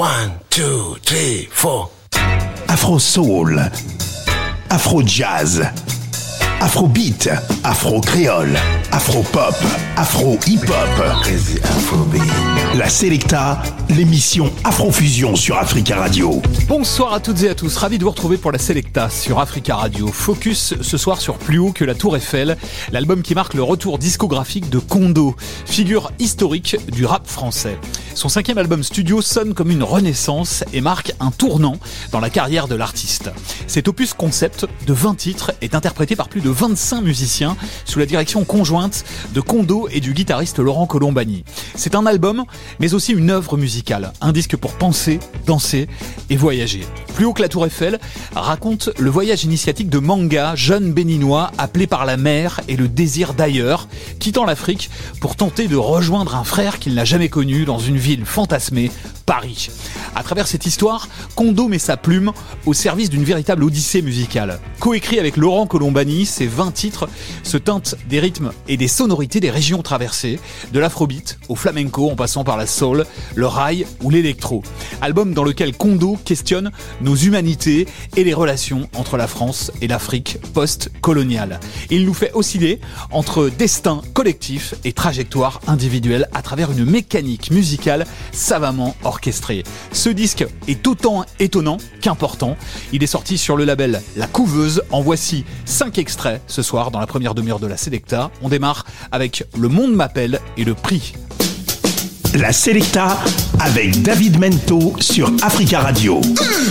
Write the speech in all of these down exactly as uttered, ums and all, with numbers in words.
One, two, three, four. Afro Soul, Afro Jazz, Afro Beat, Afro Créole, Afro Pop, Afro Hip Hop. Crazy Afrobeat. La Selecta, l'émission Afrofusion sur Africa Radio. Bonsoir à toutes et à tous, ravi de vous retrouver pour la Selecta sur Africa Radio. Focus ce soir sur Plus haut que la Tour Eiffel, l'album qui marque le retour discographique de Kondo, figure historique du rap français. Son cinquième album studio sonne comme une renaissance et marque un tournant dans la carrière de l'artiste. Cet opus concept de vingt titres est interprété par plus de vingt-cinq musiciens sous la direction conjointe de Kondo et du guitariste Laurent Colombani. C'est un album, mais aussi une œuvre musicale, un disque pour penser, danser et voyager. Plus haut que la Tour Eiffel raconte le voyage initiatique de Manga, jeune béninois appelé par la mer et le désir d'ailleurs, quittant l'Afrique pour tenter de rejoindre un frère qu'il n'a jamais connu dans une ville fantasmée, Paris. À travers cette histoire, Kondo met sa plume au service d'une véritable odyssée musicale. Coécrit avec Laurent Colombani, ces vingt titres se teintent des rythmes et des sonorités des régions traversées, de l'afrobeat au flamenco en passant par la soul, le rail ou l'électro. Album dans lequel Kondo questionne nos humanités et les relations entre la France et l'Afrique post-coloniale. Il nous fait osciller entre destin collectif et trajectoire individuelle à travers une mécanique musicale savamment orchestrée. Ce disque est autant étonnant qu'important. Il est sorti sur le label La Couveuse. En voici cinq extraits ce soir dans la première demi-heure de la Selecta. On démarre avec Le Monde m'appelle et Le Prix. La Selecta avec David Mento sur Africa Radio.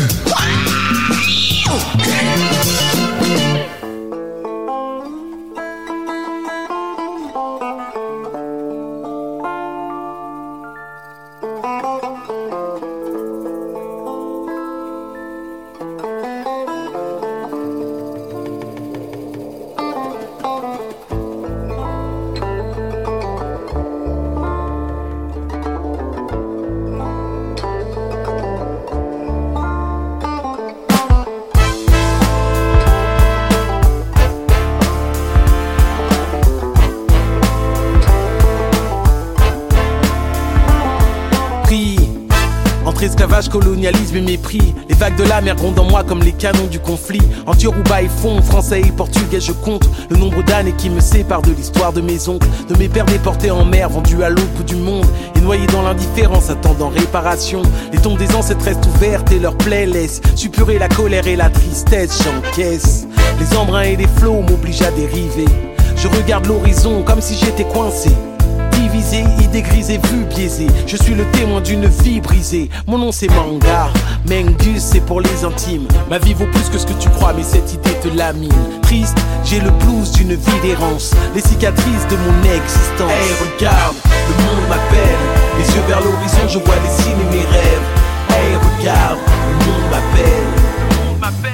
Esclavage, colonialisme et mépris. Les vagues de la mer grondent en moi comme les canons du conflit. Entre Yoruba et fond, français et portugais, je compte le nombre d'années qui me séparent de l'histoire de mes oncles, de mes pères déportés en mer, vendus à l'autre bout du monde et noyés dans l'indifférence, attendant réparation. Les tombes des ancêtres restent ouvertes et leurs plaies laissent suppurer la colère et la tristesse. J'encaisse les embruns et les flots m'obligent à dériver. Je regarde l'horizon comme si j'étais coincé, divisé, idée grisée, vue biaisée. Je suis le témoin d'une vie brisée. Mon nom c'est Manga, Mengus c'est pour les intimes. Ma vie vaut plus que ce que tu crois, mais cette idée te lamine. Triste, j'ai le blues d'une vie d'errance, les cicatrices de mon existence. Hey regarde, le monde m'appelle, les yeux vers l'horizon, je vois les signes et mes rêves. Hey regarde, le monde m'appelle.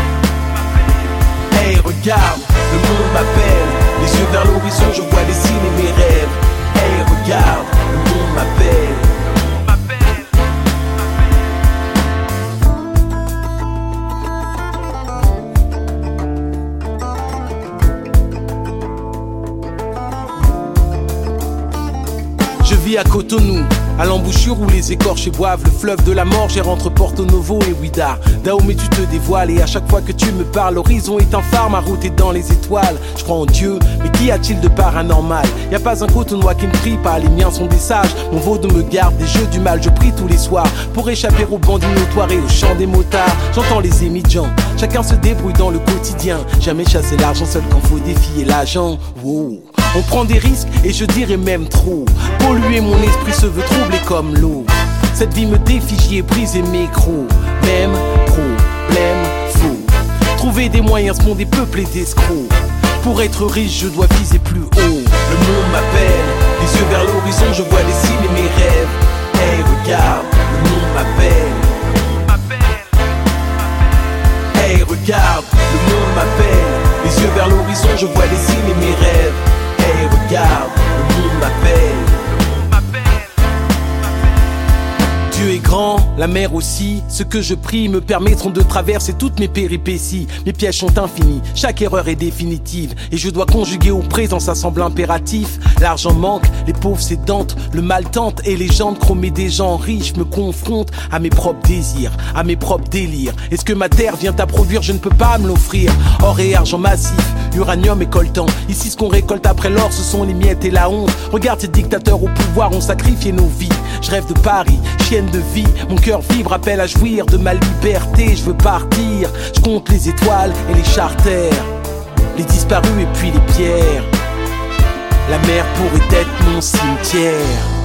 Hey regarde, le monde m'appelle, les yeux vers l'horizon, je vois les signes et mes rêves. Hey regarde, le monde m'appelle. Je vis à Cotonou, à l'embouchure où les écorchés boivent le fleuve de la mort. J'ai entre Porto Novo et Ouida. Dahomey tu te dévoiles et à chaque fois que tu me parles, l'horizon est un phare, ma route est dans les étoiles. Je crois en Dieu, mais qu'y a-t-il de paranormal? Y a pas un Cotonois qui ne prie pas, les miens sont des sages. Mon vaudou me garde des jeux du mal, je prie tous les soirs pour échapper aux bandits notoires et au chant des motards. J'entends les émigrants, chacun se débrouille dans le quotidien. Jamais chasser l'argent seul quand faut défier l'agent. Wow. On prend des risques et je dirais même trop. Polluer mon esprit se veut troubler comme l'eau. Cette vie me défie, j'y ai brisé mes crocs. Même problème faux. Trouver des moyens, ce monde est peuplé d'escrocs. Pour être riche, je dois viser plus haut. Le monde m'appelle, les yeux vers l'horizon, je vois les signes et mes rêves. Hey regarde, le monde m'appelle. Hey regarde, le monde m'appelle. Les yeux vers l'horizon, je vois les signes et mes rêves. Hey regarde, le monde m'appelle. Dieu est grands, la mer aussi. Ce que je prie me permettront de traverser toutes mes péripéties. Mes pièges sont infinis, chaque erreur est définitive. Et je dois conjuguer au présent, ça semble impératif. L'argent manque, les pauvres s'édentent, le mal tente et les jambes chromées des gens riches me confrontent à mes propres désirs, à mes propres délires. Est-ce que ma terre vient à produire? Je ne peux pas me l'offrir. Or et argent massif, uranium et coltan. Ici ce qu'on récolte après l'or, ce sont les miettes et la honte. Regarde ces dictateurs au pouvoir, ont sacrifié nos vies. Je rêve de Paris, chienne de vie. Mon cœur vibre, appelle à jouir de ma liberté. Je veux partir, je compte les étoiles et les charters, les disparus et puis les pierres. La mer pourrait être mon cimetière.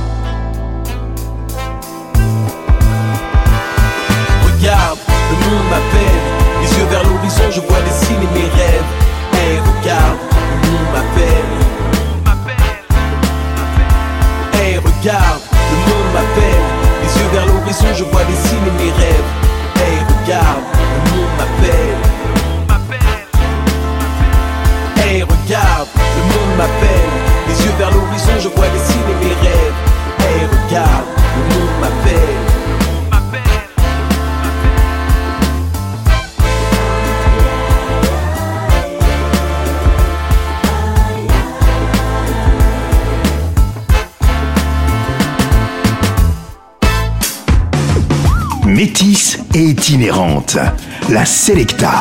Regarde, le monde m'appelle. Les yeux vers l'horizon, je vois dessiner mes rêves. Hey, regarde, le monde m'appelle. Hey, regarde, le monde m'appelle. Les yeux vers l'horizon, je vois dessiner mes rêves. Hey, regarde, le monde m'appelle. Hey, regarde, le monde m'appelle. Les yeux vers l'horizon, je vois dessiner mes rêves. Hey, regarde, le monde m'appelle. Métisse et itinérante, la Selecta.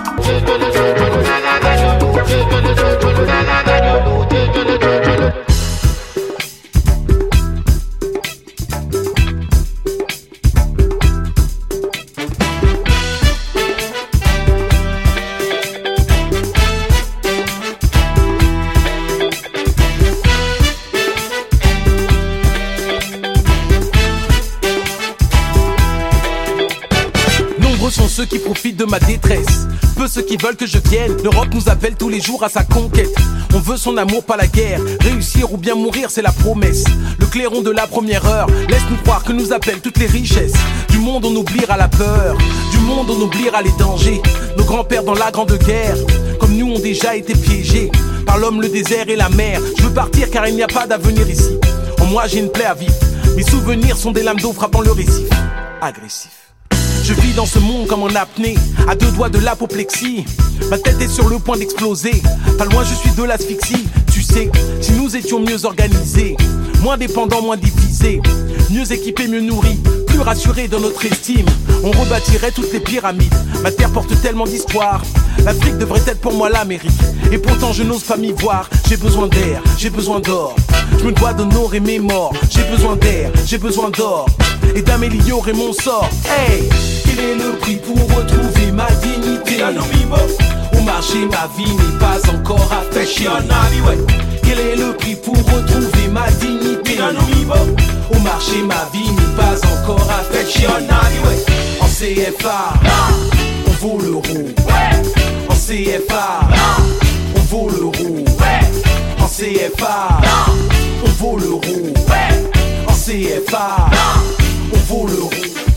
Sont ceux qui profitent de ma détresse, peu ceux qui veulent que je vienne. L'Europe nous appelle tous les jours à sa conquête. On veut son amour, pas la guerre. Réussir ou bien mourir, c'est la promesse. Le clairon de la première heure laisse-nous croire que nous appellent toutes les richesses. Du monde on oubliera la peur, du monde on oubliera les dangers. Nos grands-pères dans la grande guerre, comme nous, ont déjà été piégés par l'homme, le désert et la mer. Je veux partir car il n'y a pas d'avenir ici. En moi j'ai une plaie à vivre. Mes souvenirs sont des lames d'eau frappant le récif. Agressif. Je vis dans ce monde comme en apnée, à deux doigts de l'apoplexie. Ma tête est sur le point d'exploser, pas loin je suis de l'asphyxie. Tu sais, si nous étions mieux organisés, moins dépendants, moins divisés, mieux équipés, mieux nourris, plus rassurés dans notre estime, on rebâtirait toutes les pyramides. Ma terre porte tellement d'histoire, l'Afrique devrait être pour moi l'Amérique. Et pourtant je n'ose pas m'y voir, j'ai besoin d'air, j'ai besoin d'or. Je me dois d'honorer mes morts, j'ai besoin d'air, j'ai besoin d'or. Et d'améliorer mon sort. Hey, quel est le prix pour retrouver ma dignité? Au marché ma vie n'est pas encore affectée. Quel est le prix pour retrouver ma dignité? Au marché ma vie n'est pas encore affectée. En C F A, on vaut l'euro. En C F A, on vaut l'euro. En C F A, on vaut l'euro. En C F A, on vaut l'euro.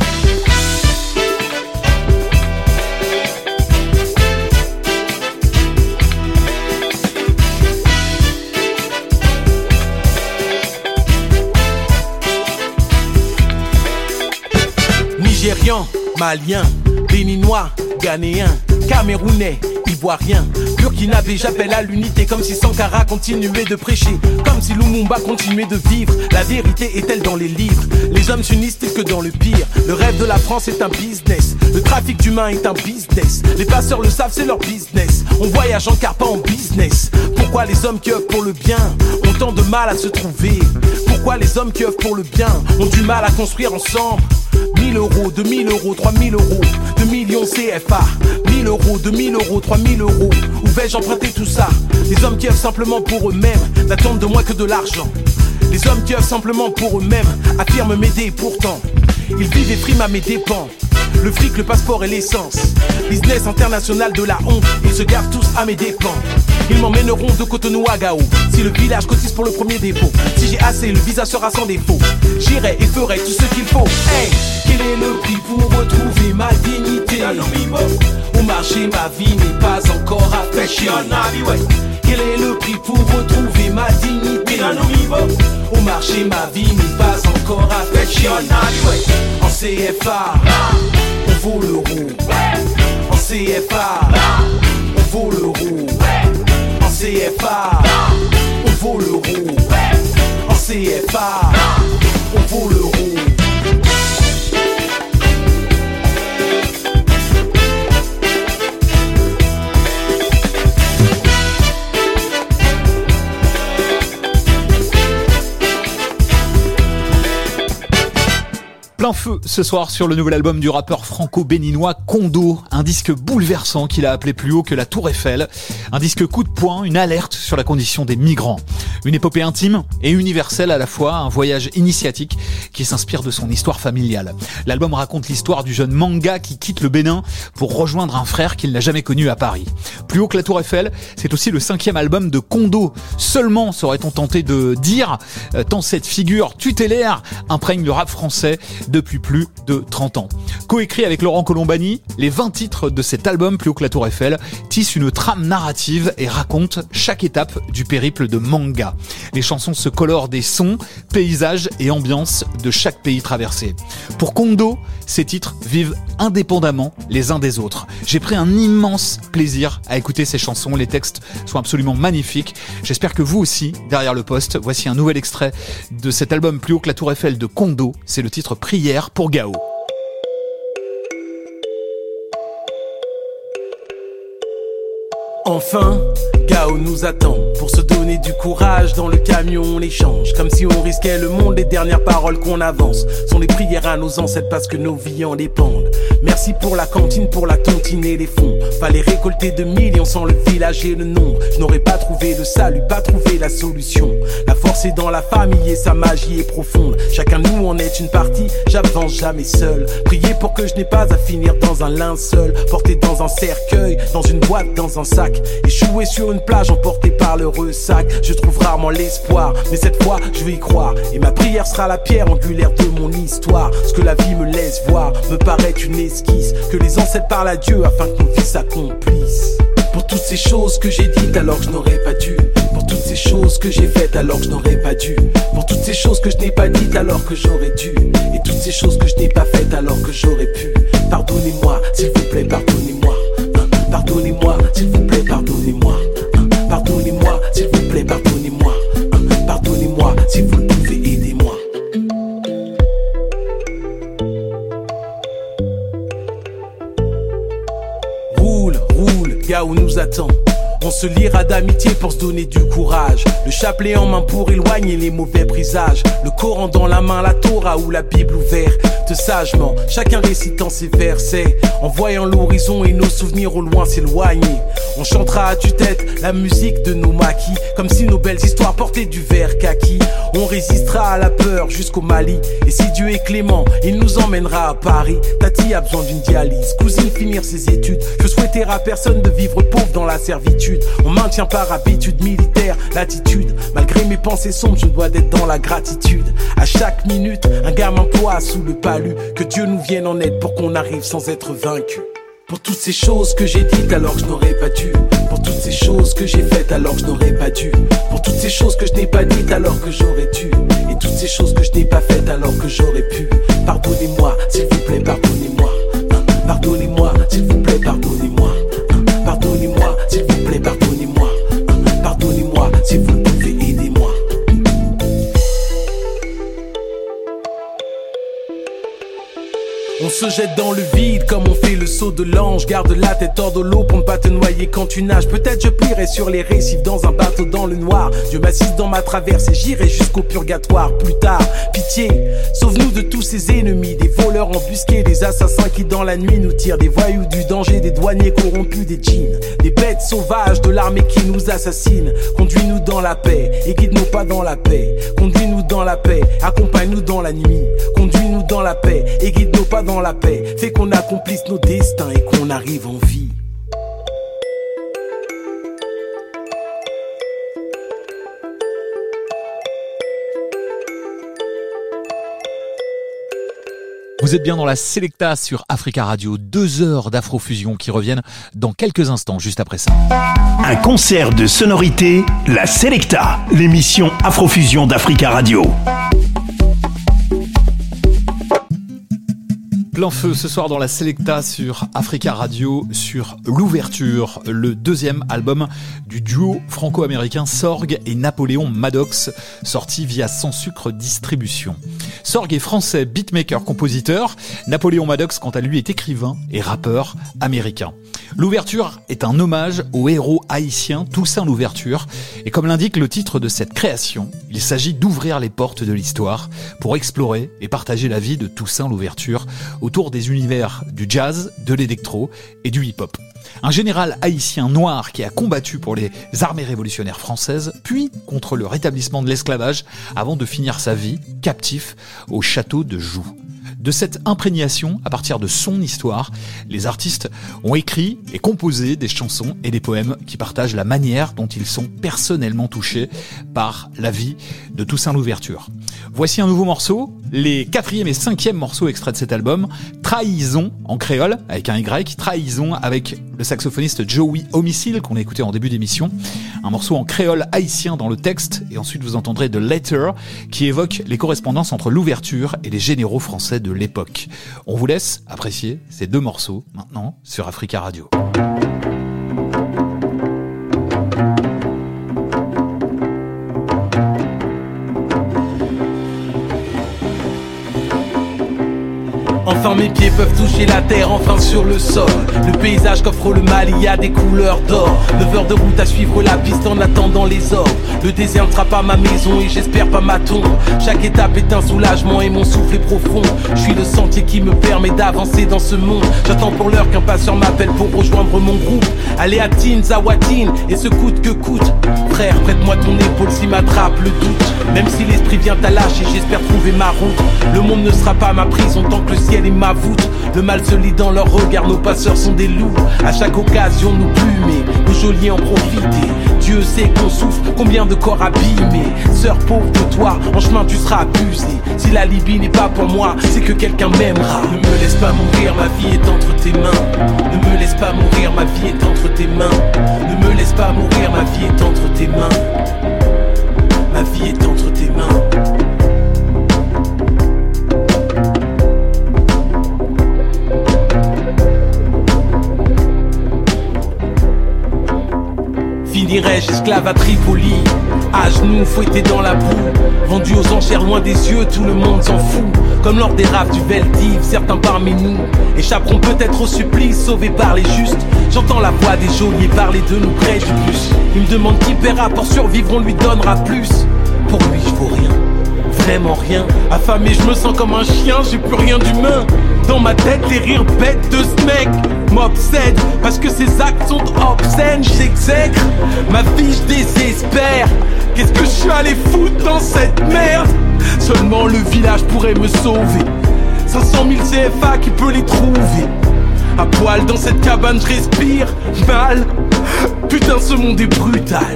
Nigérian, Malien, Béninois, Ghanéen, Camerounais, Ivoirien, Burkinabé, j'appelle à l'unité comme si Sankara continuait de prêcher, comme si Lumumba continuait de vivre. La vérité est-elle dans les livres? Les hommes s'unissent-ils que dans le pire? Le rêve de la France est un business, le trafic d'humains est un business. Les passeurs le savent, c'est leur business. On voyage en car pas en business. Pourquoi les hommes qui œuvrent pour le bien ont tant de mal à se trouver? Pourquoi les hommes qui œuvrent pour le bien ont du mal à construire ensemble? mille euros, deux mille euros, trois mille euros, deux millions C F A. mille euros, deux mille euros, trois mille euros. Où vais-je emprunter tout ça? Les hommes qui œuvrent simplement pour eux-mêmes n'attendent de moi que de l'argent. Les hommes qui œuvrent simplement pour eux-mêmes affirment m'aider pourtant. Ils vivent et friment à mes dépens. Le fric, le passeport et l'essence. Business international de la honte. Ils se gavent tous à mes dépens. Ils m'emmèneront de Cotonou à Gao. Si le village cotise pour le premier dépôt, si j'ai assez, le visa sera sans défaut. J'irai et ferai tout ce qu'il faut. Hey, quel est le prix pour retrouver ma dignité? Au marché, ma vie n'est pas encore affectionnée. Quel est le prix pour retrouver ma dignité? Au marché, ma vie n'est pas encore affectionnée. En C F A, on vaut l'euro. En C F A, on vaut l'euro. En C F A, on vaut l'euro. En C F A, on vaut l'euro. Plein feu ce soir sur le nouvel album du rappeur franco-béninois Kondo, un disque bouleversant qu'il a appelé plus haut que la Tour Eiffel, un disque coup de poing, une alerte sur la condition des migrants. Une épopée intime et universelle à la fois, un voyage initiatique qui s'inspire de son histoire familiale. L'album raconte l'histoire du jeune Manga qui quitte le Bénin pour rejoindre un frère qu'il n'a jamais connu à Paris. Plus haut que la Tour Eiffel, c'est aussi le cinquième album de Kondo. Seulement, serait-on tenté de dire, tant cette figure tutélaire imprègne le rap français depuis plus de trente ans. Coécrit avec Laurent Colombani, les vingt titres de cet album Plus haut que la Tour Eiffel tissent une trame narrative et racontent chaque étape du périple de Manga. Les chansons se colorent des sons, paysages et ambiances de chaque pays traversé. Pour Kondo, ces titres vivent indépendamment les uns des autres. J'ai pris un immense plaisir à écouter ces chansons, les textes sont absolument magnifiques. J'espère que vous aussi, derrière le poste, voici un nouvel extrait de cet album Plus haut que la Tour Eiffel de Kondo, c'est le titre Prière pour Gao. Enfin, Gao nous attend pour se donner du courage. Dans le camion on échange, comme si on risquait le monde. Les dernières paroles qu'on avance sont les prières à nos ancêtres parce que nos vies en dépendent. Merci pour la cantine, pour la tontine et les fonds. Fallait récolter de millions sans le village et le nombre. Je n'aurais pas trouvé le salut, pas trouvé la solution. La force est dans la famille et sa magie est profonde. Chacun de nous en est une partie, j'avance jamais seul. Priez pour que je n'ai pas à finir dans un linceul, porté dans un cercueil, dans une boîte, dans un sac. Échoué sur une plage emporté par le ressac. Je trouve rarement l'espoir, mais cette fois je vais y croire. Et ma prière sera la pierre angulaire de mon histoire. Ce que la vie me laisse voir me paraît une esquisse que les ancêtres parlent à Dieu afin que nos vies s'accomplissent. Pour toutes ces choses que j'ai dites alors que je n'aurais pas dû. Pour toutes ces choses que j'ai faites alors que je n'aurais pas dû. Pour toutes ces choses que je n'ai pas dites alors que j'aurais dû. Et toutes ces choses que je n'ai pas faites alors que j'aurais pu. Pardonnez-moi, s'il vous plaît, pardonnez-moi. Pardonnez-moi, s'il vous plaît, pardonnez-moi. Pardonnez-moi, s'il vous plaît, pardonnez-moi. Pardonnez-moi, si vous le pouvez, aidez-moi. Roule, roule, Gao nous attend. On se liera d'amitié pour se donner du courage. Le chapelet en main pour éloigner les mauvais présages. Le Coran dans la main, la Torah ou la Bible ouverte sagement, chacun récitant ses versets. En voyant l'horizon et nos souvenirs au loin s'éloigner. On chantera à tue-tête la musique de nos maquis, comme si nos belles histoires portaient du vert kaki. On résistera à la peur jusqu'au Mali. Et si Dieu est clément, il nous emmènera à Paris. Tati a besoin d'une dialyse, cousine finir ses études. Je souhaiterais à personne de vivre pauvre dans la servitude. On maintient par habitude militaire l'attitude. Malgré mes pensées sombres, je dois d'être dans la gratitude. À chaque minute, un gamin ploie sous le palu. Que Dieu nous vienne en aide pour qu'on arrive sans être vaincu. Pour toutes ces choses que j'ai dites alors que je n'aurais pas dû. Pour toutes ces choses que j'ai faites alors que je n'aurais pas dû. Pour toutes ces choses que je n'ai pas dites alors que j'aurais dû. Et toutes ces choses que je n'ai pas faites alors que j'aurais pu. Pardonnez-moi, s'il vous plaît, pardonnez-moi. Pardonnez-moi, s'il vous plaît, pardonnez-moi. Pardonnez-moi, s'il vous plaît, pardonnez-moi. Pardonnez-moi, si vous le pouvez, aidez-moi. On se jette dans le vide comme on fait le saut de l'ange. Garde la tête hors de l'eau pour ne pas te noyer quand tu nages. Peut-être je plierai sur les récifs dans un bateau dans le noir. Dieu m'assiste dans ma traversée, j'irai jusqu'au purgatoire. Plus tard, pitié, sauve-nous de tous ces ennemis. Des voleurs embusqués, des assassins qui dans la nuit nous tirent. Des voyous du danger, des douaniers corrompus, des djinns. Des bêtes sauvages de l'armée qui nous assassinent. Conduis-nous dans la paix et guide-nous pas dans la paix. Conduis-nous dans la paix, accompagne-nous dans la nuit. Conduis-nous dans la paix et guide-nous pas dans la paix. Fais qu'on accomplisse nos destins et qu'on arrive en vie. Vous Vous êtes bien dans la Selecta sur Africa Radio, deux heures d'Afrofusion qui reviennent dans quelques instants, juste après ça. Un concert de sonorité, la Selecta, l'émission Afrofusion d'Africa Radio. Plein feu ce soir dans la Selecta sur Africa Radio, sur l'ouverture, le deuxième album du duo franco-américain Sorg et Napoléon Maddox, sorti via Sans Sucre Distribution. Sorg est français, beatmaker, compositeur. Napoléon Maddox, quant à lui, est écrivain et rappeur américain. L'ouverture est un hommage au héros haïtien Toussaint Louverture. Et comme l'indique le titre de cette création, il s'agit d'ouvrir les portes de l'histoire pour explorer et partager la vie de Toussaint Louverture autour des univers du jazz, de l'électro et du hip-hop. Un général haïtien noir qui a combattu pour les armées révolutionnaires françaises, puis contre le rétablissement de l'esclavage, avant de finir sa vie captif au château de Joux. De cette imprégnation, à partir de son histoire, les artistes ont écrit et composé des chansons et des poèmes qui partagent la manière dont ils sont personnellement touchés par la vie de Toussaint Louverture. Voici un nouveau morceau, les quatrième et cinquième morceaux extraits de cet album, Trahison en créole, avec un Y, Trahison avec le saxophoniste Joey Homicile qu'on a écouté en début d'émission, un morceau en créole haïtien dans le texte, et ensuite vous entendrez The Letter qui évoque les correspondances entre l'ouverture et les généraux français de l'époque. On vous laisse apprécier ces deux morceaux maintenant sur Africa Radio. Enfin mes pieds peuvent toucher la terre, enfin sur le sol. Le paysage qu'offre le mal, il y a des couleurs d'or. neuf heures de route à suivre la piste en attendant les ordres. Le désert ne sera pas ma maison et j'espère pas ma tombe. Chaque étape est un soulagement et mon souffle est profond. Je suis le sentier qui me permet d'avancer dans ce monde. J'attends pour l'heure qu'un passeur m'appelle pour rejoindre mon groupe. Aller à Tine, Zawatine et ce coûte que coûte. Frère, prête-moi ton épaule si m'attrape le doute. Même si l'esprit vient à lâcher, j'espère trouver ma route. Le monde ne sera pas ma prison tant que le ciel est ma voûte. Le mal se lit dans leur regard, nos passeurs sont des loups. À chaque occasion nous plumer, nos geôliers en profiter. Dieu sait qu'on souffre, combien de corps abîmés. Sœur pauvre de toi, en chemin tu seras abusé. Si la Libye n'est pas pour moi, c'est que quelqu'un m'aimera. Ne me laisse pas mourir, ma vie est entre tes mains. Ne me laisse pas mourir, ma vie est entre tes mains. Ne me laisse pas mourir, ma vie est entre tes mains. Ma vie est entre tes mains. Finirai-je esclave à Tripoli, à genoux fouetté dans la boue, vendu aux enchères loin des yeux, tout le monde s'en fout. Comme lors des rafles du Veldiv, certains parmi nous échapperont peut-être au supplice, sauvés par les justes. J'entends la voix des geôliers parler de nous près du bus. Il me demande qui paiera pour survivre, on lui donnera plus. Pour lui je vaux rien, vraiment rien. Affamé je me sens comme un chien, j'ai plus rien d'humain. Dans ma tête les rires bêtes de ce mec m'obsèdent, parce que ses actes sont obscènes. J'exècre ma vie, je désespère. Qu'est-ce que je suis allé foutre dans cette merde? Seulement le village pourrait me sauver. cinq cent mille C F A qui peut les trouver. À poil dans cette cabane je respire mal. Putain ce monde est brutal.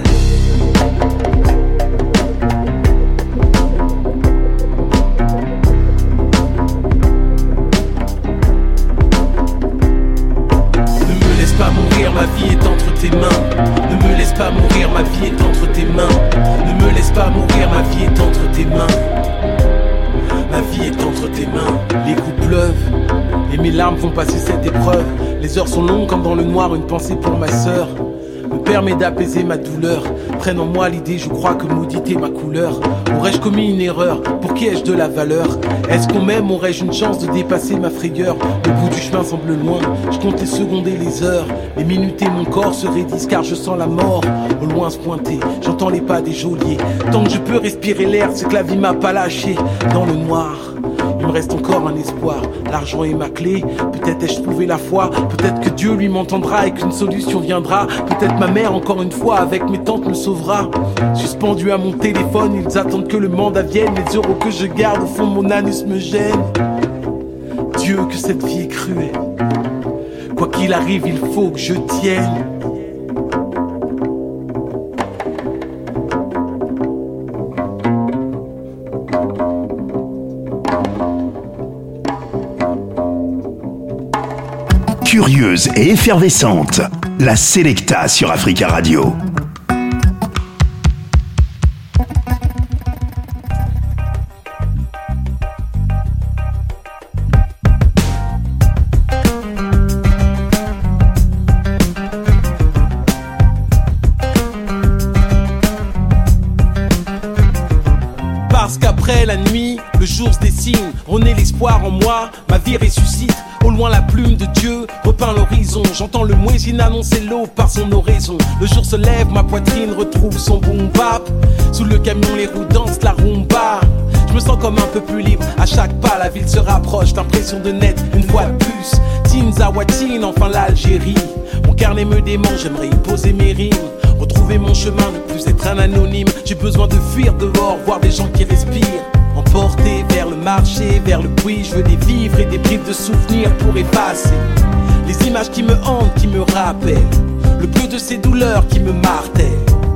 Ma vie est entre tes mains. Ne me laisse pas mourir, ma vie est entre tes mains. Ne me laisse pas mourir, ma vie est entre tes mains. Ma vie est entre tes mains. Les coups pleuvent et mes larmes font passer cette épreuve. Les heures sont longues comme dans le noir, une pensée pour ma sœur me permet d'apaiser ma douleur. Prenne en moi l'idée, je crois que maudite est ma couleur. Aurais-je commis une erreur? Pour qui ai-je de la valeur? Est-ce qu'on m'aime? Aurais-je une chance de dépasser ma frayeur? Le bout du chemin semble loin, je compte les secondes et les heures. Les minutes et mon corps se raidissent car je sens la mort au loin se pointer. J'entends les pas des geôliers. Tant que je peux respirer l'air, c'est que la vie m'a pas lâché. Dans le noir, il me reste encore un espoir. L'argent est ma clé, peut-être ai-je trouvé la foi. Peut-être que Dieu lui m'entendra et qu'une solution viendra. Peut-être ma mère encore une fois avec mes tantes me sauvera. Suspendu à mon téléphone, ils attendent que le mandat vienne. Les euros que je garde au fond de mon anus me gênent. Dieu que cette vie est cruelle. Quoi qu'il arrive, il faut que je tienne. curieuse et effervescente. La Selecta sur Africa Radio. Parce qu'après la nuit, le jour se dessine, renaît l'espoir en moi, ma vie ressuscite. Au loin la plume de Dieu repeint l'horizon. J'entends le muezzin annoncer l'aube par son oraison. Le jour se lève, ma poitrine retrouve son boom bap. Sous le camion les roues dansent la rumba. Je me sens comme un peu plus libre, à chaque pas la ville se rapproche. D'impression de net, une fois de plus. Tinzawatine, enfin l'Algérie. Mon carnet me dément, j'aimerais y poser mes rimes. Retrouver mon chemin, ne plus être un anonyme. J'ai besoin de fuir dehors, voir des gens qui respirent. Emporté vers le marché, vers le puits. Je veux des vivres et des bribes de souvenirs pour effacer les images qui me hantent, qui me rappellent le bleu de ces douleurs qui me martèlent.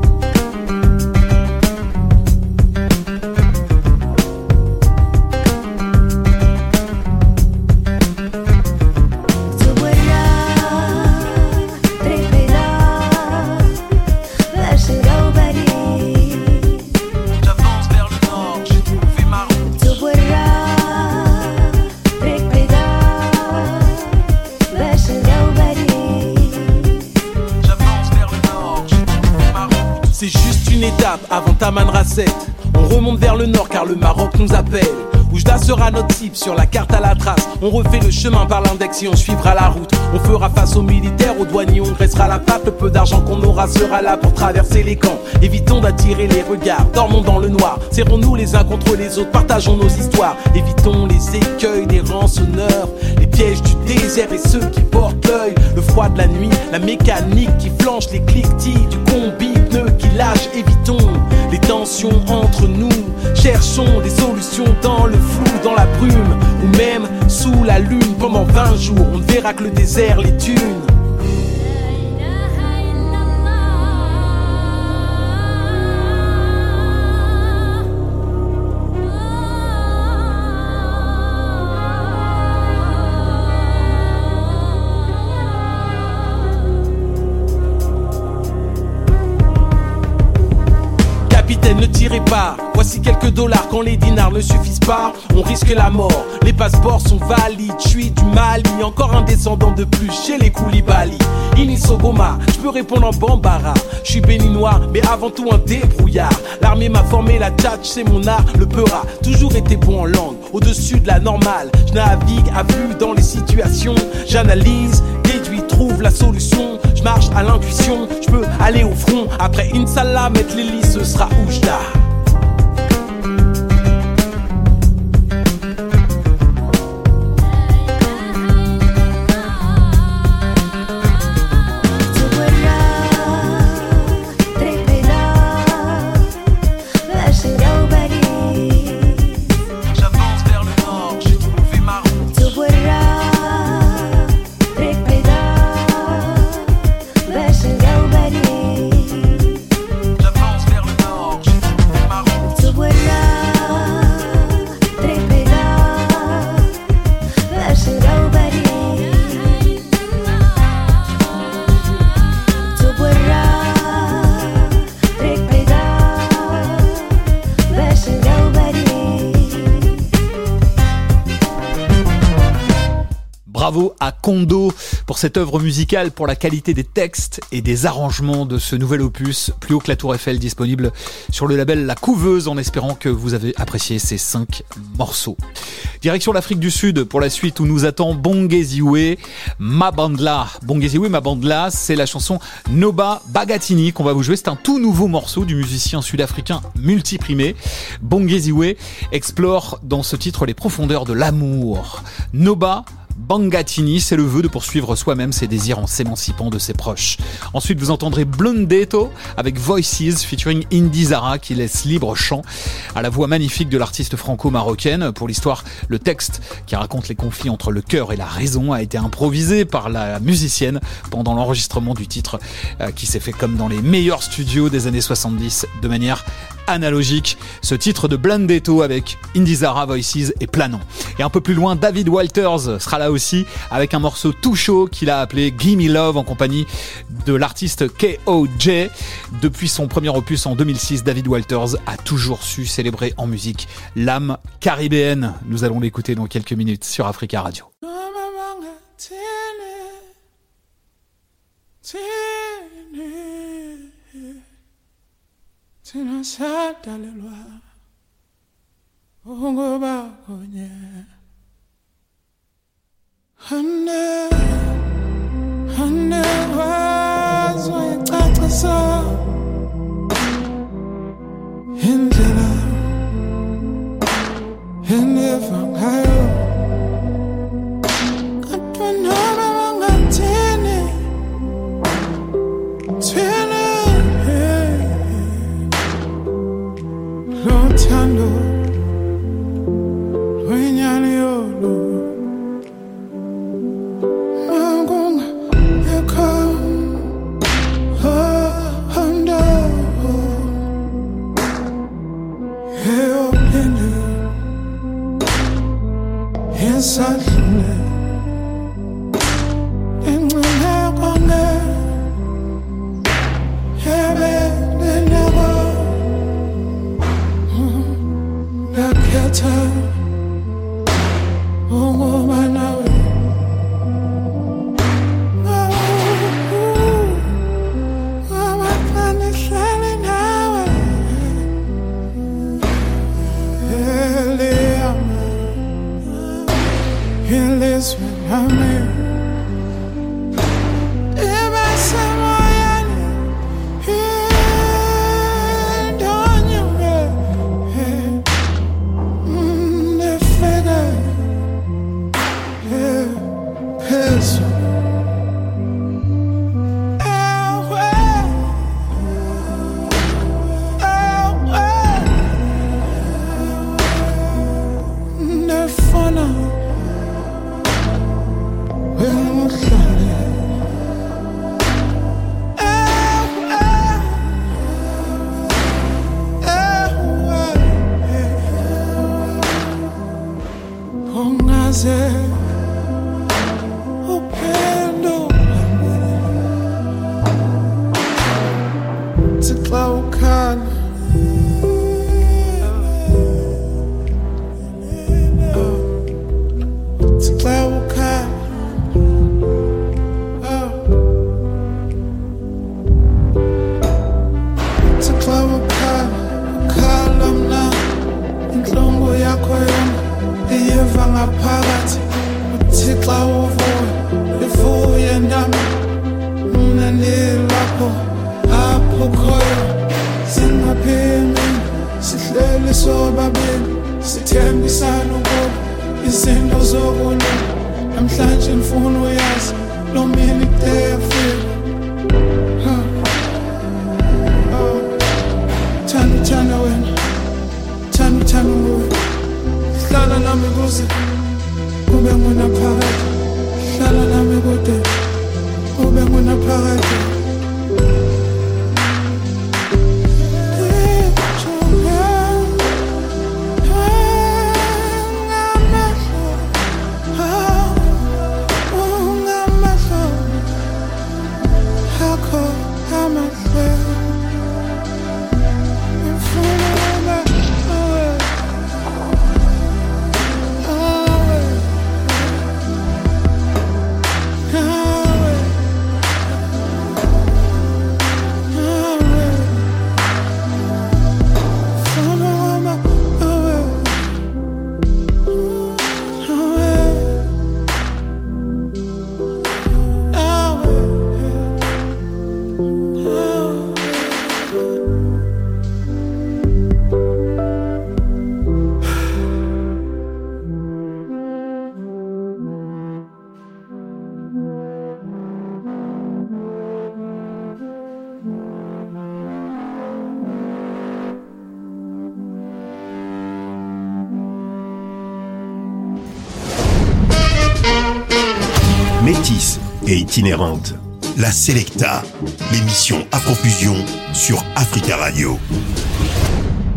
Avant Tamanrasset, on remonte vers le nord car le Maroc nous appelle. Oujda sera notre cible sur la carte à la trace. On refait le chemin par l'index et on suivra la route. On fera face aux militaires, aux douaniers, on graissera la patte. Le peu d'argent qu'on aura sera là pour traverser les camps. Évitons d'attirer les regards, dormons dans le noir. Serrons-nous les uns contre les autres, partageons nos histoires. Évitons les écueils des rançonneurs, les pièges du désert et ceux qui portent l'œil. Le froid de la nuit, la mécanique qui flanche, les cliquetis du combi, pneus qui lâchent. Évitons les tensions entre nous. Cherchons des solutions dans le flou, dans la brume, ou même sous la lune. Pendant vingt jours, on ne verra que le désert, les dunes. Ne tirez pas, voici quelques dollars quand les dinars ne suffisent pas. On risque la mort, les passeports sont valides. Je suis du Mali, encore un descendant de plus chez les Koulibaly. Inisogoma, je peux répondre en bambara. Je suis béninois, mais avant tout un débrouillard. L'armée m'a formé, la tchatch c'est mon art. Le peura, toujours été bon en langue, au-dessus de la normale. Je navigue à vue dans les situations. J'analyse, déduis, trouve la solution. Je marche à l'intuition, je peux aller au front. Après Inch'Allah, mettre les lits, ce sera Oujda. Bravo à Kondo pour cette œuvre musicale, pour la qualité des textes et des arrangements de ce nouvel opus, Plus haut que la Tour Eiffel, disponible sur le label La Couveuse, en espérant que vous avez apprécié ces cinq morceaux. Direction l'Afrique du Sud pour la suite, où nous attend Bongeziwe Mabandla. Bongeziwe Mabandla, c'est la chanson Noba Bagatini qu'on va vous jouer. C'est un tout nouveau morceau du musicien sud-africain multiprimé. Bongeziwe explore dans ce titre les profondeurs de l'amour. Noba Bangatini, c'est le vœu de poursuivre soi-même ses désirs en s'émancipant de ses proches. Ensuite, vous entendrez Blondetto avec Voices featuring Indy Zara qui laisse libre champ à la voix magnifique de l'artiste franco-marocaine. Pour l'histoire, le texte qui raconte les conflits entre le cœur et la raison a été improvisé par la musicienne pendant l'enregistrement du titre euh, qui s'est fait comme dans les meilleurs studios des années soixante-dix de manière analogique. Ce titre de Blundetto avec Indizara Voices est planant. Et un peu plus loin, David Walters sera là aussi avec un morceau tout chaud qu'il a appelé Gimme Love en compagnie de l'artiste K O J. Depuis son premier opus en deux mille six, David Walters a toujours su célébrer en musique l'âme caribéenne. Nous allons l'écouter dans quelques minutes sur Africa Radio. Tina sadalelwa ungoba konye Hande Hande wazwa yacacisa Indlela Indeva ngayo Katwanama wangatini Tini Lontando Luinyani yolo Magunga Yaka Handa Heo Hene Yesadlule Engcile konge Hebe Lenabo Lakhetha ungoba nawe ngabafana hlale nawe eliyama ilizwe lami ibasemoyeni indonyume Peso Ewe Ewe Nefona Wemuhlale Ewe Ewe Ongaze Tlaukan Tlaukan Tlaukan Kalamna Inhlungu yakho yona iyeva ngaphakathi uthi xa uvuya ivuye ndami mina nilapho apho khoyo singaphemi sihlele sobabili sithembisana ukuba izinto zokulunga namhlanje ngifuna uyazi lo mini kuyafika Thanda thanda wena Thanda thanda nguwe Hlala nami kuze Kube ngona phakathi Hlala nami kude Kube ngona phakathi Métisse et itinérante, la Selecta, l'émission Afrofusion sur Africa Radio.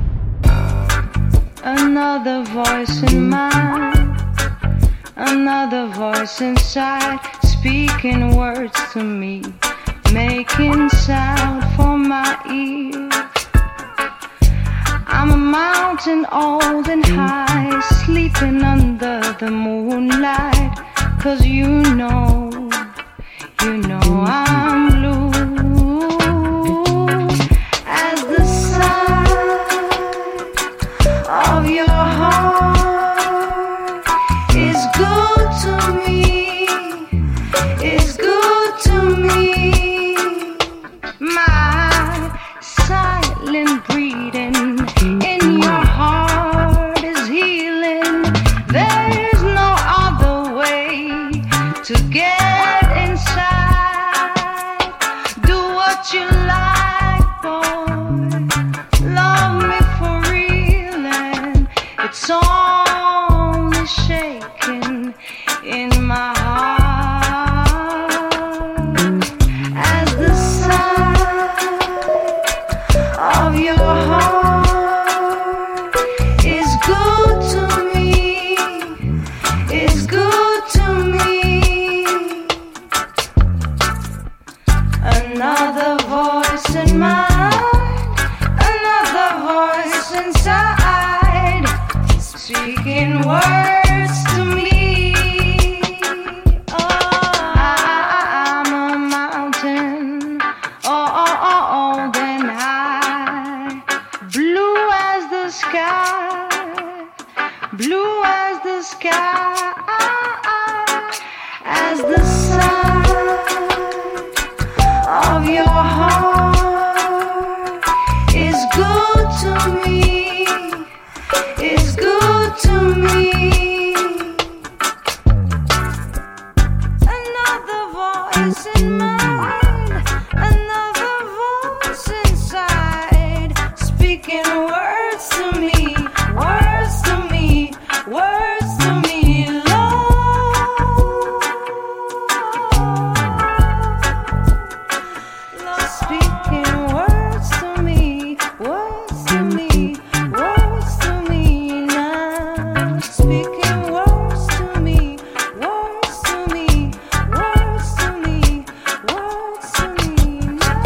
Another voice in mind, another voice inside, speaking words to me, making sound for my ears. I'm a mountain old and high, sleeping under the moonlight, 'cause you know, you know I'm blue. As the side of your heart is good to me, is good to me. My silent breathing in your heart is healing. There's no other way to get inside. Do what you like, boy. Love me for real, and it's only shaking in my heart. As the side of your heart is good to me, is good to me. Another voice in mind, another voice inside, speaking words to me. Oh, I'm a mountain, oh, oh, oh, old and high, blue as the sky, blue as the sky. As the side of your heart is good to me, is good to me. Another voice in mind, another voice inside, speaking words to me, words to me, words to me, Lord. Lord, speaking words to me, words to me, words to me now. Speaking words to me, words to me, words to me, words to me now.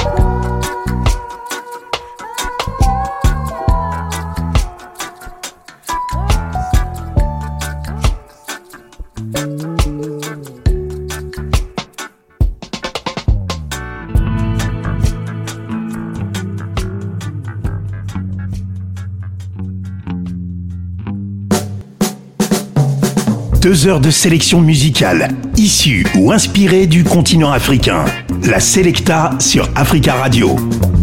Deux heures de sélection musicale, issue ou inspirée du continent africain. La Selecta sur Africa Radio.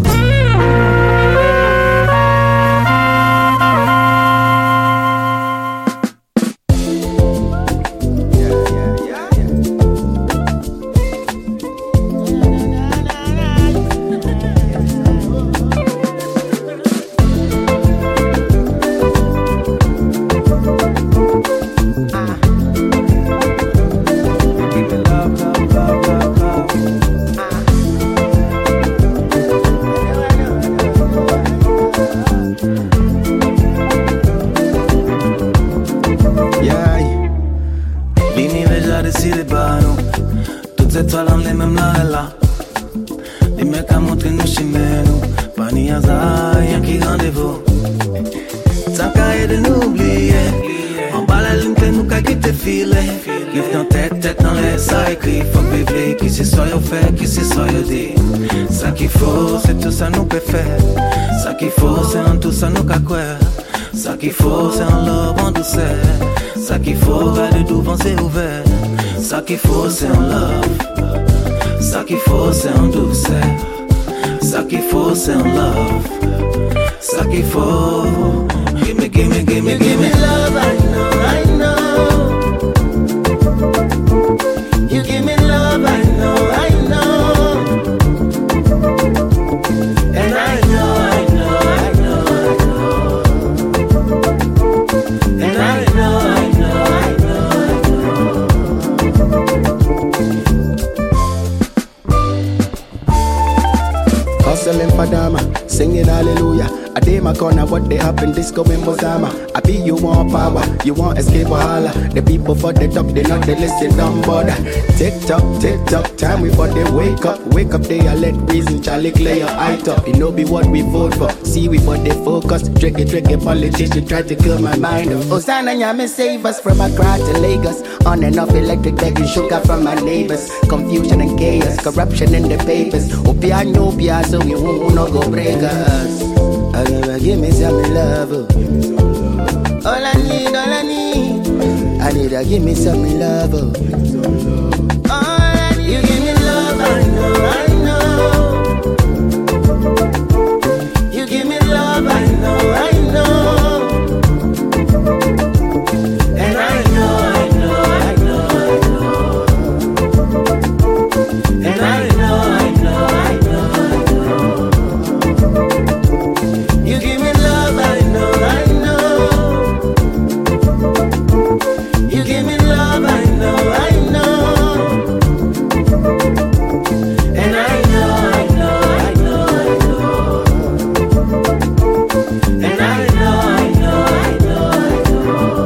Ça qu'il faut, c'est un love en douceur. Ça qu'il faut, garder devant c'est ouvert. Ça qu'il faut, c'est un love. Ça qu'il faut, c'est un douceur. Ça qu'il faut, c'est un love. Ça qu'il faut. Give me, give me, give me, give me love. I know, I know. You give me love. I know, I know. And I know, I know, I know, I know. And I know, I know, I know, I know. Hustling for Dama, singing hallelujah. I did my corner, what they happen, disco in Bozama. I be you want power, you want escape wahala. The people for the talk, they not they listen down border. Tick tock, tick tock, time we for they wake up. Wake up, they a let reason, Charlie clear your eye top. You know be what we vote for. See we for they focus. Tricky, tricky politician try to kill my mind. Hosanna, Yami save us from Accra to Lagos. On and off electric begging sugar from my neighbors. Confusion and chaos, corruption in the papers. Opia, no pia, so we won't no go break us. I never give me some love. All I need, all I need, I need to give me some love. All I need, you give me love, I know, I know. You give me love, I know, I know. And I know, I know, I know, I know. And I know, I know, I know, I know. You give me love, I know, I know. You give me love, I know, I know. And I know, I know, I know, I know. And I know, I know, I know, I know.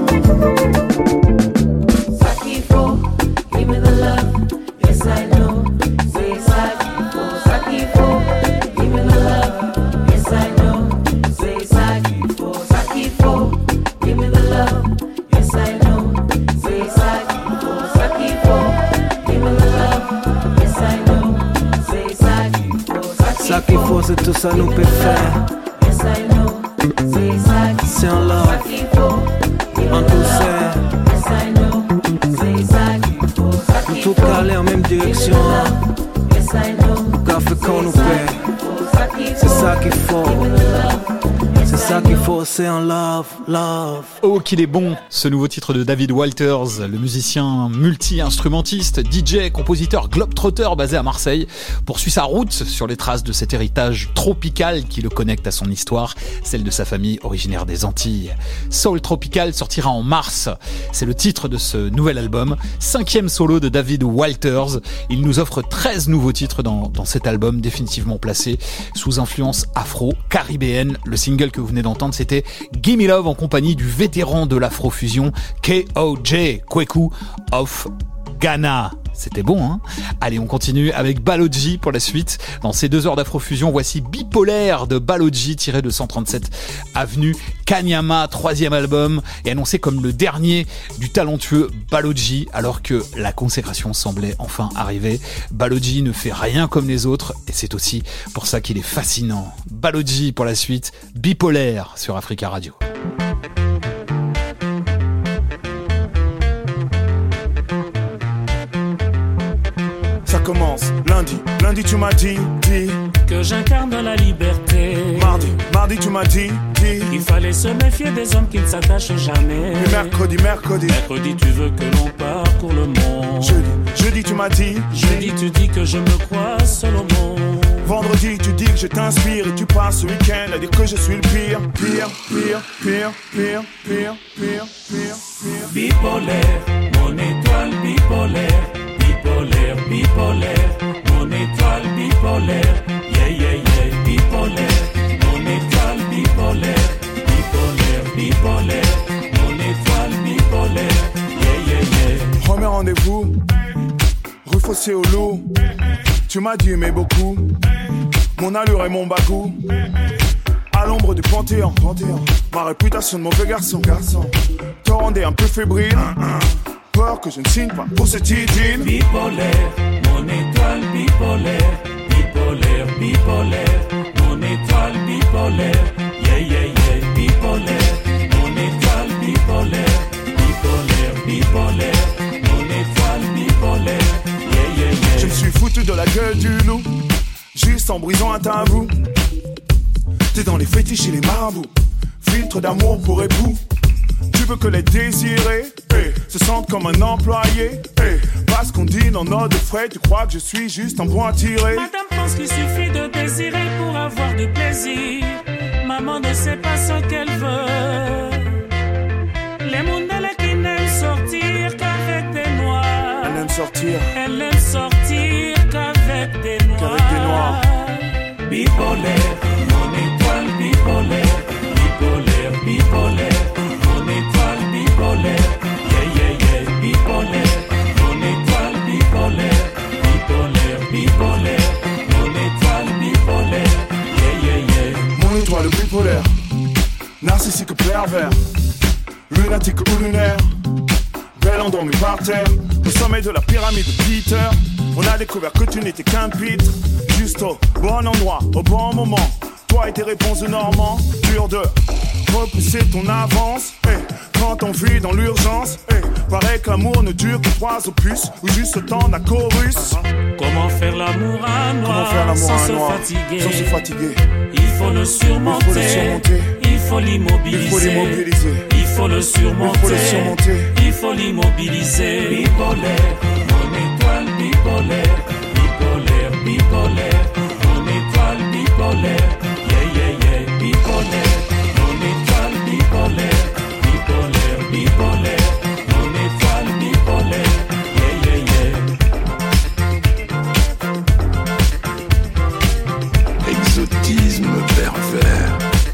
Sakifo, give me the love. Yes, I know. Say Sakifo, Sakifo, give me the love. Yes, I know. Say Sakifo, Sakifo, give me the love. Yes, I know. Say Sakifo, Sakifo, give me the love. Yes, I know. Say Sakifo, Sakifo. Ça qu'il faut, c'est tout ça nous peut faire. Yes, I know. Say Sakifo, C'est en love, Sakifo, give me en the douceur. love. Yes, I know. Say Sakifo, Nous Sakifo. tout caler en même direction. Yes, I know. Car fait qu'on nous paie. C'est ça qu'il faut. C'est ça qu'il faut, c'est en love, love. Oh qu'il est bon, ce nouveau titre de David Walters, le musicien multi-instrumentiste, D J, compositeur globetrotter basé à Marseille, poursuit sa route sur les traces de cet héritage tropical qui le connecte à son histoire, celle de sa famille originaire des Antilles. Soul Tropical sortira en mars, c'est le titre de ce nouvel album, cinquième solo de David Walters. Il nous offre treize nouveaux titres dans, dans cet album, définitivement placé sous influence afro-caribéenne. Le single que vous venez d'entendre, c'était Gimme Love en compagnie du vétéran de l'afrofusion K O J, Kweku of Ghana. C'était bon, hein? Allez, on continue avec Baloji pour la suite. Dans ces deux heures d'afrofusion, voici Bipolaire de Baloji, tiré de cent trente-sept avenue Kanyama, troisième album, et annoncé comme le dernier du talentueux Baloji, alors que la consécration semblait enfin arriver. Baloji ne fait rien comme les autres, et c'est aussi pour ça qu'il est fascinant. Baloji pour la suite, Bipolaire sur Africa Radio. Ça commence lundi, lundi tu m'as dit, dit que j'incarne la liberté. Mardi, mardi tu m'as dit, dit Il fallait se méfier des hommes qui ne s'attachent jamais. Et mercredi, mercredi, Mercredi, tu veux que l'on parcourt le monde. jeudi, jeudi tu m'as dit, Jeudi, tu dis que je me crois seul au monde. vendredi tu dis que je t'inspire et tu passes ce week-end à dire que je suis le pire, pire, pire, pire, pire, pire, pire, pire, pire. Bipolaire, mon étoile bipolaire. Bipolaire, bipolaire, mon étoile bipolaire. Yeah, yeah, yeah, bipolaire, mon étoile bipolaire. Bipolaire, bipolaire, mon étoile bipolaire. Yeah, yeah, yeah. Premier rendez-vous, rue Fossé au loup. Tu m'as dit mais beaucoup, mon allure et mon bagou. À l'ombre du Panthéon, Panthéon. Ma réputation de mauvais garçon, garçon. Te rendais un peu fébrile, peur que je ne signe pas pour cette idylle. Bipolaire, mon étoile bipolaire. Bipolaire, bipolaire, mon étoile bipolaire. Yeah, yeah, yeah, bipolaire, mon étoile bipolaire. Bipolaire, bipolaire, mon étoile bipolaire. Yeah, yeah, yeah. Je me suis foutu de la gueule du loup, juste en brisant un tabou. T'es dans les fétiches et les marabouts, filtre d'amour pour époux. Tu veux que les désirés hey, se sentent comme un employé hey, parce qu'on dîne en ordre de frais. Tu crois que je suis juste un bon à tirer. Madame pense qu'il suffit de désirer pour avoir du plaisir. Maman ne sait pas ce qu'elle veut. Les mondes qui n'aiment sortir qu'avec des noirs. Elle aime sortir, Elle aime sortir qu'avec des noirs. Qu'avec des noirs. Bipolaire, mon étoile bipolaire. Bipolaire, bipolaire, pervers, lunatique ou lunaire, belle endormie par terre, au sommet de la pyramide de Peter. On a découvert que tu n'étais qu'un pitre, juste au bon endroit, au bon moment. Toi et tes réponses de Normand, dur de repousser ton avance. Hey, quand on vit dans l'urgence, hey, paraît que l'amour ne dure que trois opus, ou juste le temps d'un chorus. Comment faire l'amour à noir, Comment faire l'amour sans, à se noir fatiguer. sans se fatiguer. Il faut le surmonter, Il faut le surmonter. il faut l'immobiliser, Il faut l'immobiliser. il faut le surmonter, Il faut le surmonter. il faut l'immobiliser. Bipolaire, mon étoile bipolaire, bipolaire, bipolaire, mon étoile bipolaire, yeah yeah yeah, bipolaire, mon étoile bipolaire, bipolaire, bipolaire, mon étoile bipolaire, yeah yeah yeah. Exotisme pervers.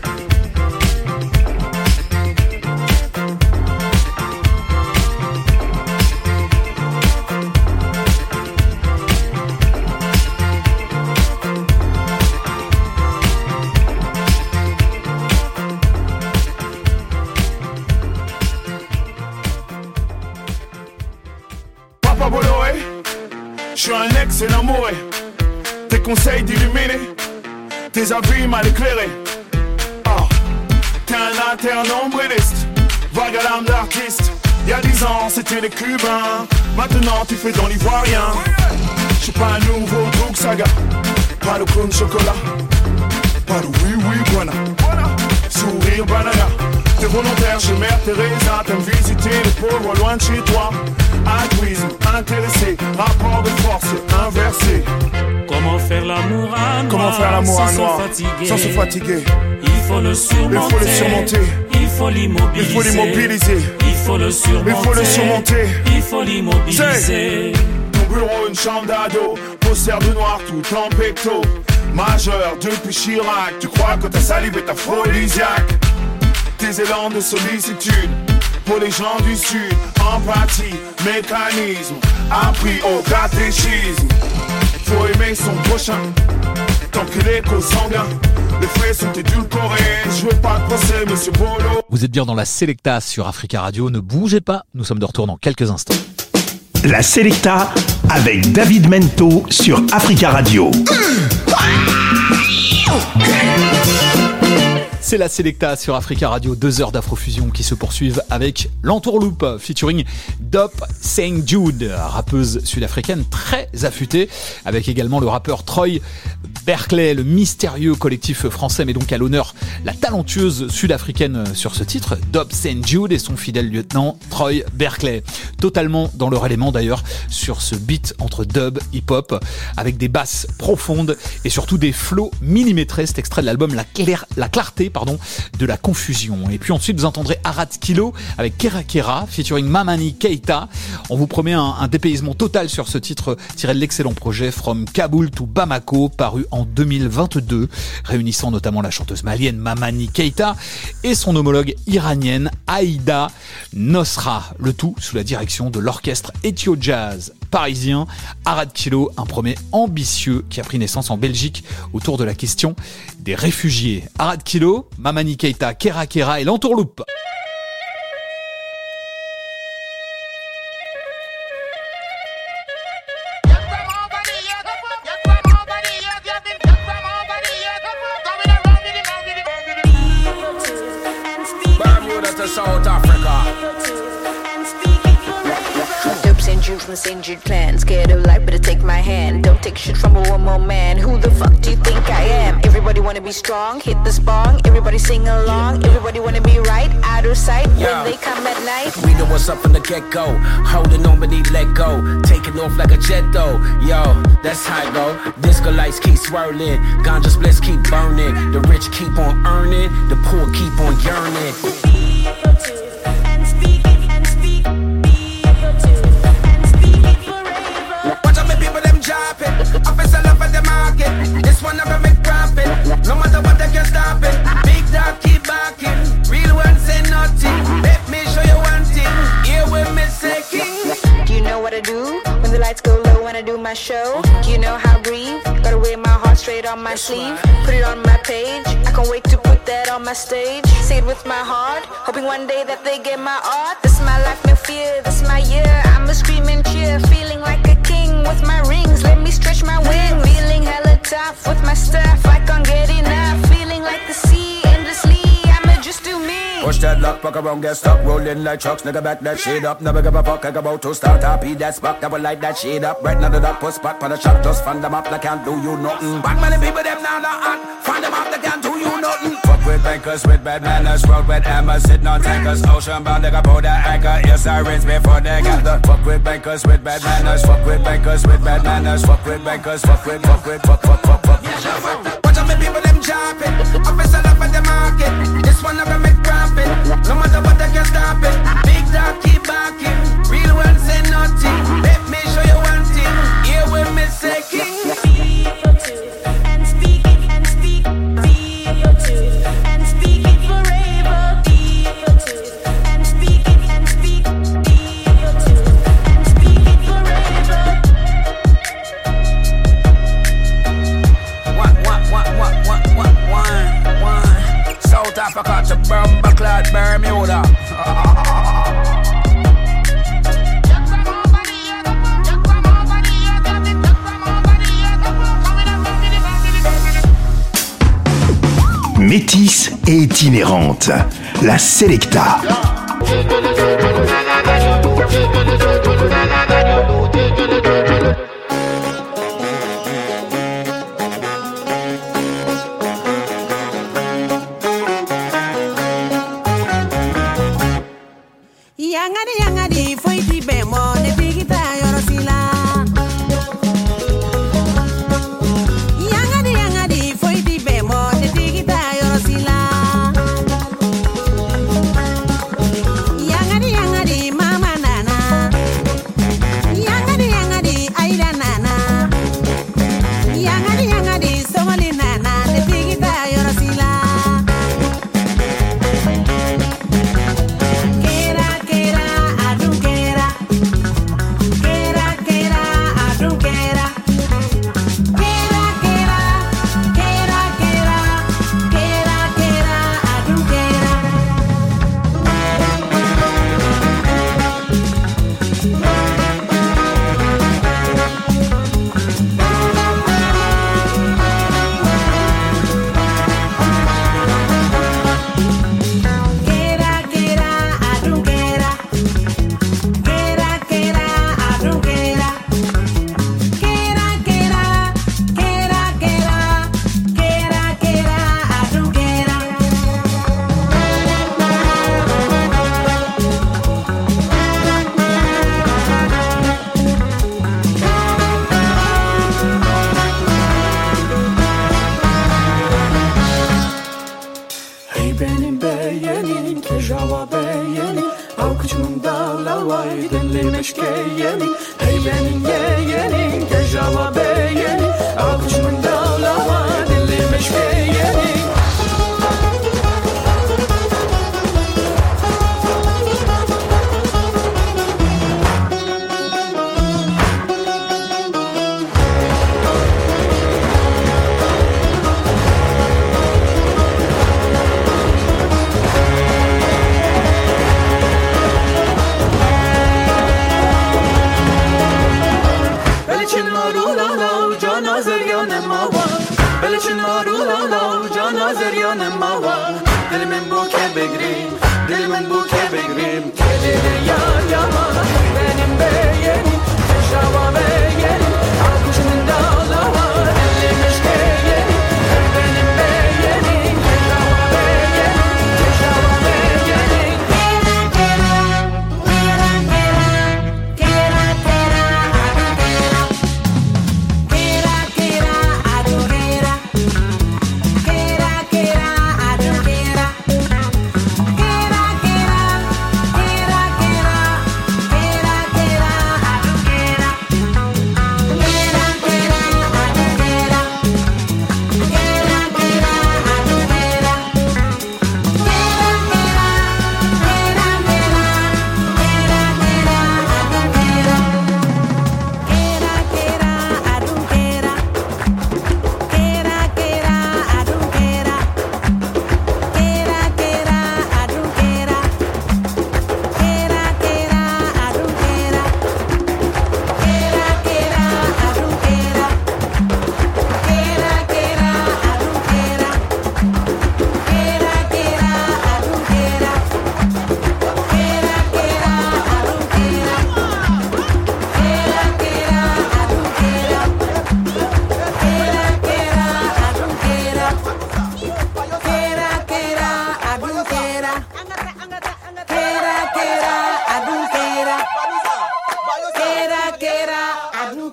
Papa Bolloré, je suis un excellent amoureux. Tes conseils d'illuminer, tes avis mal éclairés. Oh, t'es un interne nombriliste, vague à l'âme d'artiste. Y'a dix ans c'était les Cubains, maintenant tu fais dans l'ivoirien. Je suis pas un nouveau Doug Saga, pas de clown chocolat, pas de oui oui voilà. Sourire banana, t'es volontaire chez Mère Teresa, t'aimes visiter les pauvres loin de chez toi. Altruisme, intéressé, rapport de force inversé. Comment faire l'amour à noir, Comment faire l'amour sans à noir se fatiguer, sans se fatiguer. Il faut le surmonter, Il faut le surmonter. Il faut l'immobiliser, Il faut l'immobiliser. Il faut le surmonter, Il faut le surmonter. Il faut l'immobiliser. Ton bureau, une chambre d'ado, poster de noir tout en pecto. Majeur depuis Chirac, tu crois que ta salive est aphrodisiaque. Tes élans de sollicitude pour les gens du Sud, empathie, mécanisme, appris au catéchisme. Faut aimer son prochain, tant que l'écho sanguin. Les frais sont édulcorés, je veux pas de procès, monsieur Bolo. Vous êtes bien dans la Selecta sur Africa Radio, ne bougez pas, nous sommes de retour dans quelques instants. La Selecta avec David Mento sur Africa Radio. C'est la Selecta sur Africa Radio, deux heures d'afrofusion qui se poursuivent avec l'Entourloupe featuring Dop Saint Jude, rappeuse sud-africaine très affûtée, avec également le rappeur Troy Berkeley, le mystérieux collectif français, mais donc à l'honneur la talentueuse sud-africaine sur ce titre, Dop Saint Jude et son fidèle lieutenant Troy Berkeley. Totalement dans leur élément d'ailleurs sur ce beat entre dub, hip-hop, avec des basses profondes et surtout des flows millimétrés. Cet extrait de l'album La, clair- la clarté pardon, de la confusion. Et puis ensuite vous entendrez Arad Kilo avec Kera Kera featuring Mamani Keita. On vous promet un, un dépaysement total sur ce titre tiré de l'excellent projet From Kaboul to Bamako, paru en deux mille vingt-deux, réunissant notamment la chanteuse malienne Mamani Keita et son homologue iranienne Aïda Nosra, le tout sous la direction de l'orchestre Ethio Jazz parisien. Arad Kilo, un premier ambitieux qui a pris naissance en Belgique autour de la question des réfugiés. Arad Kilo, Mamani Keita, Kera Kera et l'Entourloupe. South Africa. Dopes and Jews from the Saint Jude clan. Scared of life, better take my hand. Don't take shit from a one more man. Who the fuck do you think I am? Everybody wanna be strong, hit the spong. Everybody sing along. Everybody wanna be right, out of sight when Yeah. they come at night. We know what's up from the get-go. Holding on but need let go. Taking off like a jet though. Yo, that's how I go. Disco lights keep swirling. Ganja splits keep burning. The rich keep on earning. The poor keep on yearning. Watch out, my people, them dropping. Officer love at the market. This one never make profit. No matter what, they can stop it. Big dog keep barking. Real ones say nothing. Let me show you one thing. Here we me say king. Do you know what I do when the lights go low when I do my show. You know how I breathe, gotta wear my heart straight on my sleeve. Put it on my page, I can't wait to put that on my stage. Say it with my heart, hoping one day that they get my art. This is my life, no fear, this is my year. I'm a screaming cheer, feeling like a king with my rings. Let me stretch my wing, feeling hella tough with my stuff. I can't get enough, feeling like the sea endlessly. I'ma just do me. Push that lock, fuck around, get stuck, rolling like trucks, nigga back that shit up. Never give a fuck, I about to start up, eat that spot, never light that shit up. Right now the dog put spot for the shot, just fund them up, they can't do you nothing. Bad many people, them now not hot, fund them up, they can't do you nothing. Fuck with bankers, with bad manners, road with hammers, sitting on tankers, ocean bound, they got pull that anchor, ear sirens before they gather. Fuck with bankers, with bad manners, fuck with bankers, with bad manners, fuck with bankers, fuck with, fuck with, fuck, fuck, fuck, fuck. Watch out, me people, them chopping, officer up at the market, this one never make profit. No matter what, I can stop it. Big dog keep barking. Real ones say nothing. Let me show you one thing. Here with me say king. Feel to and speak it and speak. Feel to and speak it forever. Feel to and speak it and speak. Feel to and speak it forever. One, one, one, one, one, one, one, one. South Africa to Bumbleclad, Bermuda. Métisse et itinérante, la Selecta. Yangadi yangadi foi ti bemo ne bigita yorosila. Yangadi yangadi foi ti bemo ne bigita yorosila. Yangadi yangadi mama nana. Yangadi yangadi aida nana. Yangadi yangadi somali nana ne bigita yorosila. Kera, kera, I don't care.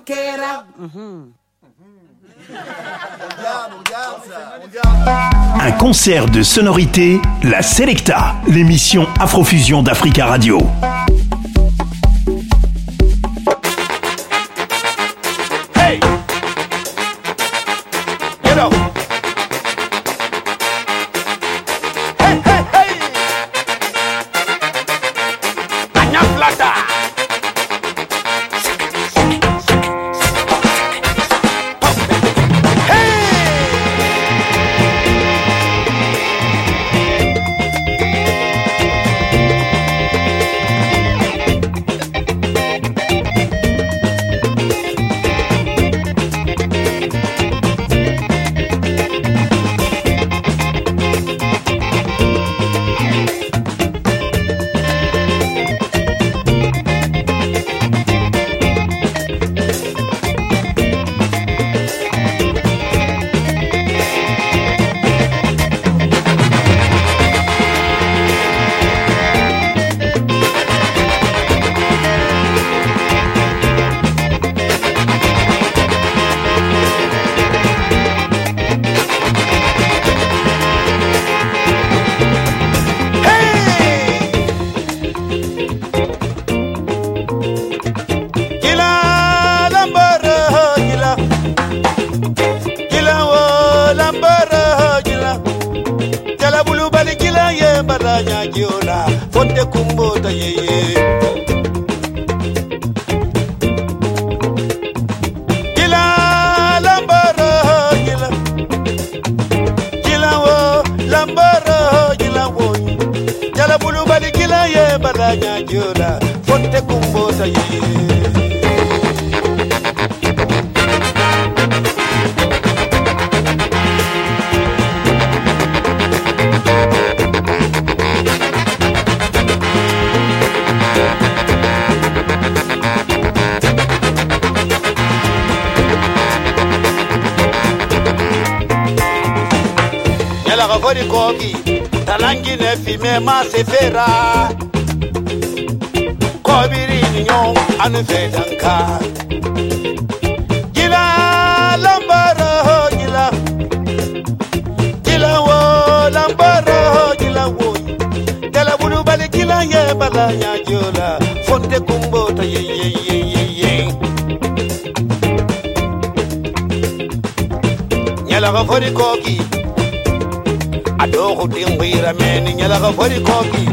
rockera. Un concert de sonorité, la Selecta, l'émission Afrofusion d'Africa Radio. Hey! Get up! Hey, hey, hey! Anya Plata! Fonte kumbo ta yeye Gila lambara gila Gila wo lambara gila wo Jala bulu bali gila ye balanya gila Fonte kumbo ta yeye Fori kogi talangi ne fime ma se fera kobiri nyon anu fedanka gila lambara gila gila wo lambara gila wo gala bulu bali gila ye bala nya jola fonte kumbo ta ye ye ye ye ye nyala ga fori kogi Adoro dinguira meni nyala ga fori koki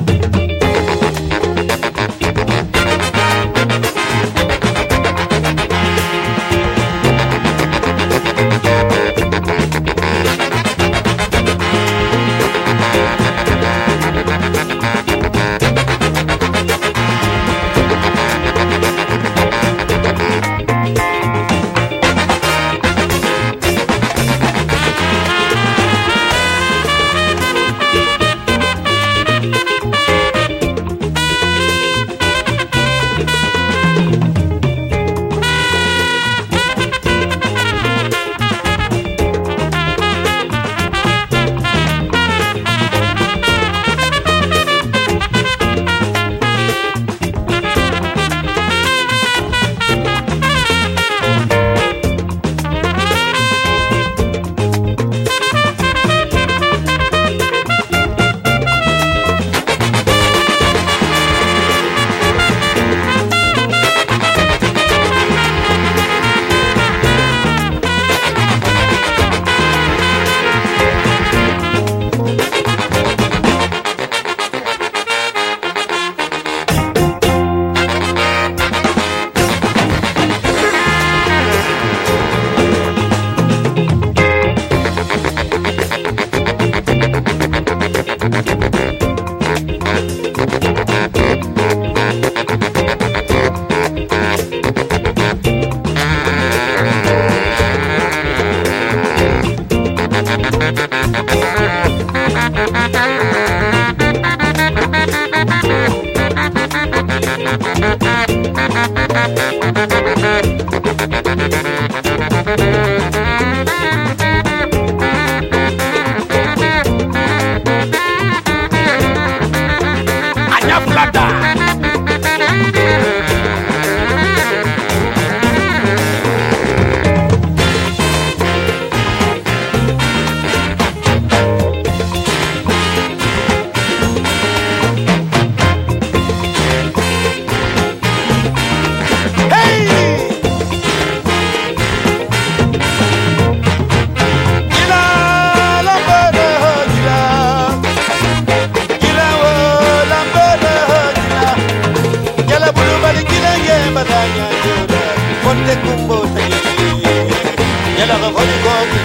kumbo ta ye nyala ga vodi gogi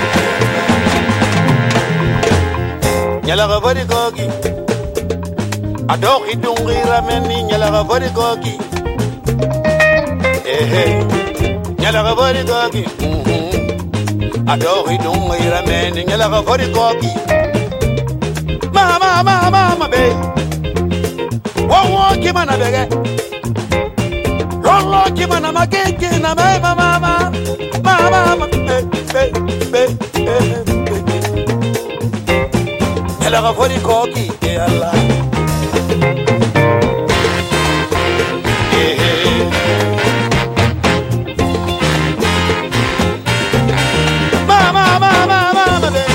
nyala ga vodi gogi ado idungi rameni nyala ga vodi gogi eh eh nyala ga vodi gogi ado idungi rameni nyala ga vodi gogi mama mama mama be wo wo kimana bege Lolo kimana makeke na mama mama mama be be be be Ela ga fori koki e Allah Mama mama mama be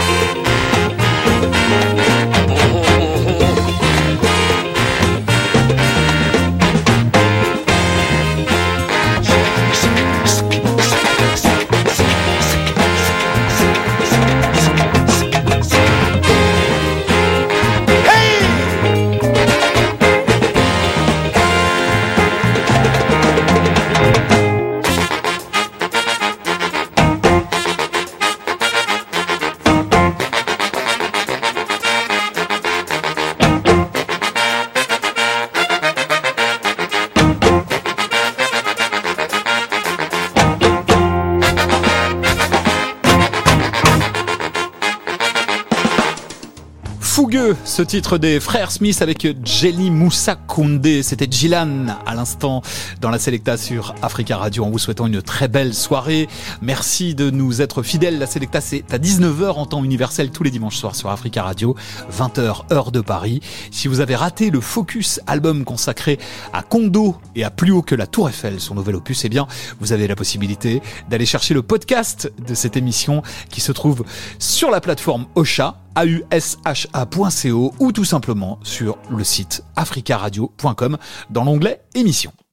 Fougueux, ce titre des frères Smith avec Jelly Moussa Koundé. C'était Jilan à l'instant dans la Selecta sur Africa Radio en vous souhaitant une très belle soirée. Merci de nous être fidèles. La Selecta, c'est à dix-neuf heures en temps universel tous les dimanches soirs sur Africa Radio, vingt heures heure de Paris. Si vous avez raté le Focus album consacré à Kondo et à Plus haut que la Tour Eiffel, son nouvel opus, eh bien, vous avez la possibilité d'aller chercher le podcast de cette émission qui se trouve sur la plateforme Ocha, A U S H A point co ou tout simplement sur le site africa radio point com dans l'onglet émissions.